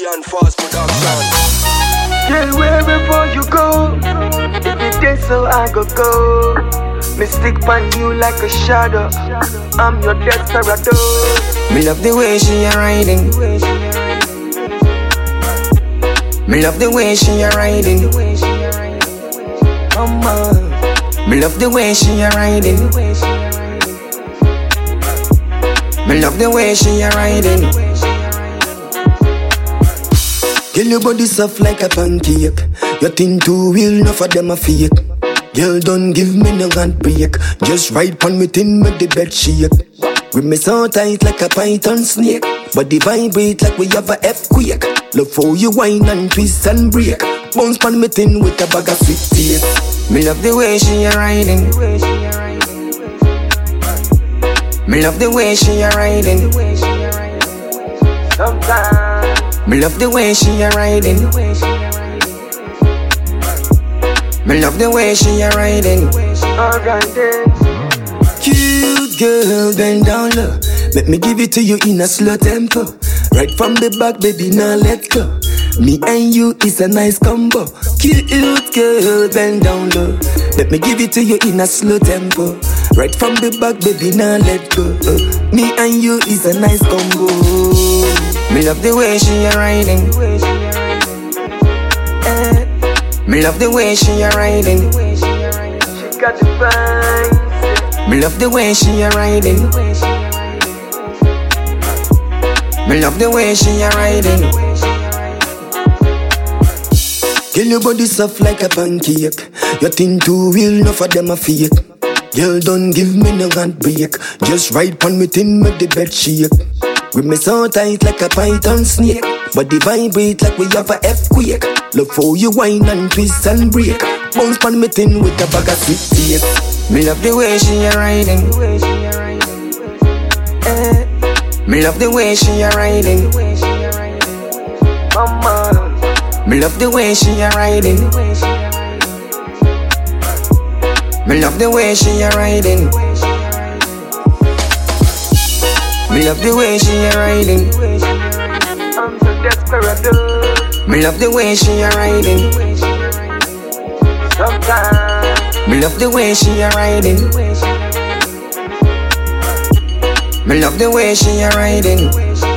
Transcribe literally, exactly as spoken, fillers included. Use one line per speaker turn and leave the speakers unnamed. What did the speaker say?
and Fast Production.
Yeah, wherever you go, if it did so I go go. Me stick pan you like a shadow. I'm your desperado.
Me love the way she a riding. Me love the way she a riding.
Come on.
Me love the way she a riding. Me love the way she a riding.
Girl, your body soft like a pancake. Your thing too real, enough of them a fake. Girl, don't give me no handbrake. Just ride pon me thin, make the bed shake. With me so tight like a python snake. Body vibrate like we have a earthquake. Love how you whine and twist and break. Bounce pon me thin with a bag of sweet taste.
Me love the way she a riding. Me love the way she a riding.
Sometimes.
Me love the way she a riding. Me love the way she a riding.
Alright then.
Cute girl, bend down low. Let me give it to you in a slow tempo. Right from the back, baby, now let go. Me and you is a nice combo. Cute girl, bend down low. Let me give it to you in a slow tempo. Right from the back, baby, now let go. uh, Me and you is a nice combo.
Me love the way she a riding. Me love the way she a riding.
She got the vibes.
Me love the way she a riding. Me love the way she a riding.
Girl, your body soft like a pancake. Your thing too real, enough of them a fake. Girl, don't give me no handbrake. Just ride pon me thin, make the bed shake. With me so tight like a python snake. Body vibrate like we have a earthquake. Love how you whine and twist and break. Bounce pon me thin with a bag of sweet taste.
Me love the way she a riding. Me love the way she a riding.
Come on.
Me love the way she a riding. Me love the way she a riding. Me love the way she a riding.
I'm so desperado.
Me love the way she a riding.
Sometimes.
Me love the way she a riding. Me love the way she a riding.